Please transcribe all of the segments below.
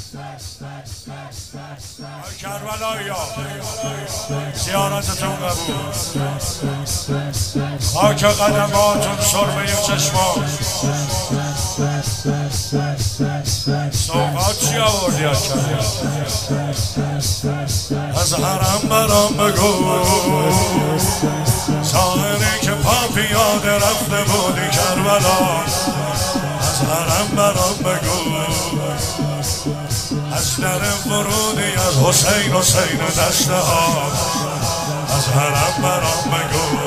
کربلایی ها زیارتتون قبول، خاک قدماتون سرمه چشمان. سوقات چی آوردی کرد؟ از حرم برام بگو ساحری که پا پیاده رفته بودی کربلا. از حرم برام بگو از در ورودی از حسین دسته ها. از حرم برام بگو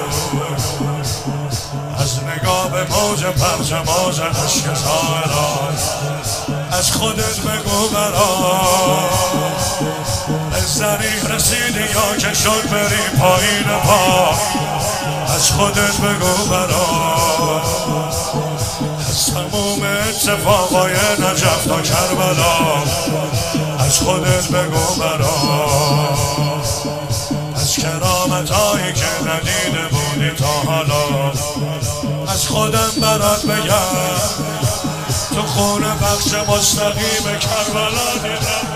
از نگاه به موج پرچماز عشق زائران. از خودت بگو برام به زریح رسیدی یا که شد بری پایین پا. از خودت بگو برام از تموم اتفاقای نجف تا کربلا. از خودت بگو برام از کرامتایی که ندیده بودی تا حالا. از خودم برات بگم تو خون بخش مستقیم کربلا دیدم.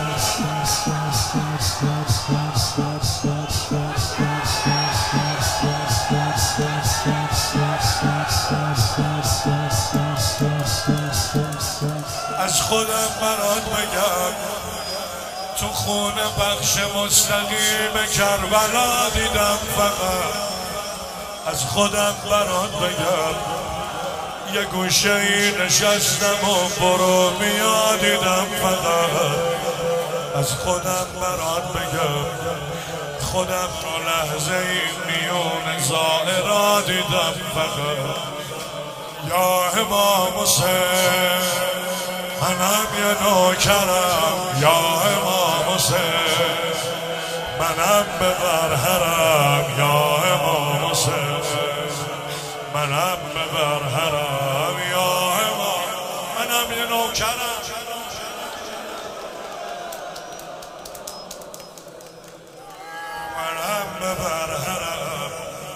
از خودم برات بگم تو خون بخش مستقیم کربلا دیدم. فقط از خودم برات بگم یه گوشه ای نشستم و برو بیا دیدم. فقط از خودم برات بگم خودم رو لحظه ای میون زائرا دیدم. فقط یا امام حسین منم یه نوکرم. یا امام حسین منم ببر حرم. یا امام حسین منم ببر حرم. یا امام منم یه نوکرم. منم ببر حرم.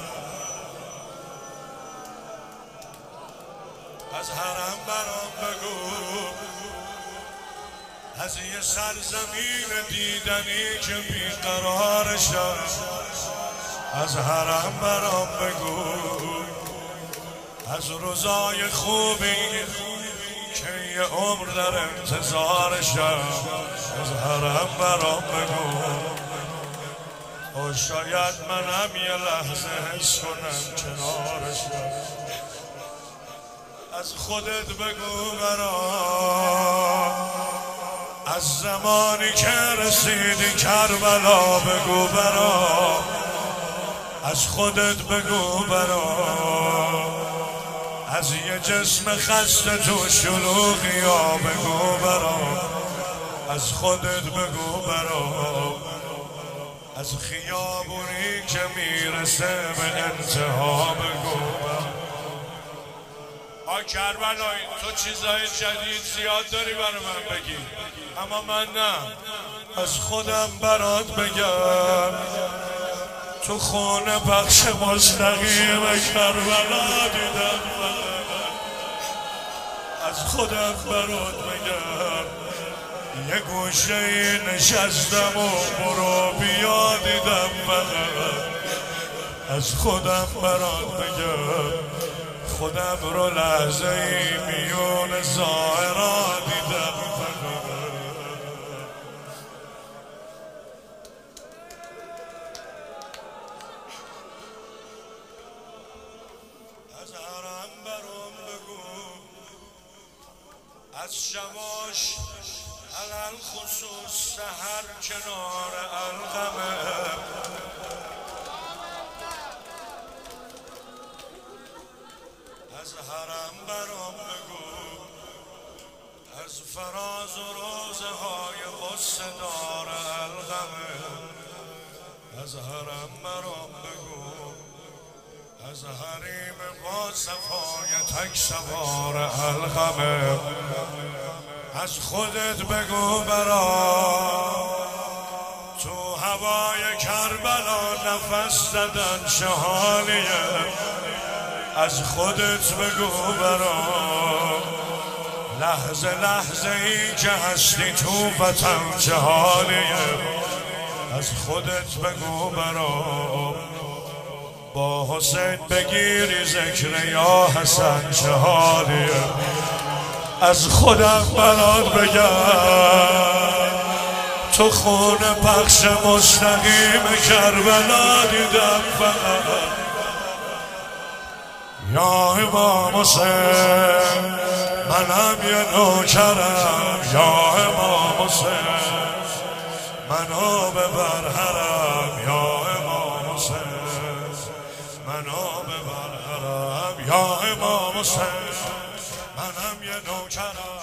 از حرم برام بگو از یه سرزمین دیدنی که بیقرار شد. از حرم برام بگو از روزای خوبی که یه عمر در انتظار شد. از حرم برام بگو و شاید منم یه لحظه حس کنم کنارشم. از خودت بگو برام از زمانی که رسیدی کربلا بگو برام. از خودت بگو برام از یه جسم خسته تو شلوغی ها بگو برام. از خودت بگو برام از خیابونی که میرسه به انتها بگو برام. کربلایی تو چیزای جدید زیاد داری برای من بگی اما من نه. از خودم برات بگم تو خون بخش مستقیم کربلا دیدم. از خودم برات بگم یه گوشه ای نشستم و برو بیا دیدم. از خودم برات بگم خودم رو لحظه ای میون زائرا دیدم. از حرم برام بگو از شباش علل خصوص سحر کنار القمه. از حرم برام بگو از فراز و روزه های غصه دار القمه. از حرم برام بگو از حریم با صفای تک سوار القمه. از خودت بگو برام تو هوای کربلا نفس زدن چه حالیه. از خودت بگو برام لحظه لحظه ای که هستی تو وطن چه حالیه، از خودت بگو برام، با حسین بگیری ذکر یا حسن چه حالیه، از خودم برات بگم تو خون پخش مستقیم کربلا دیدم فقط. یا امام حسین منم یه نوکرم، یا امام حسین منو ببر حرم، یا امام حسین منو ببر حرم، یا امام حسین منم یه نوکرم.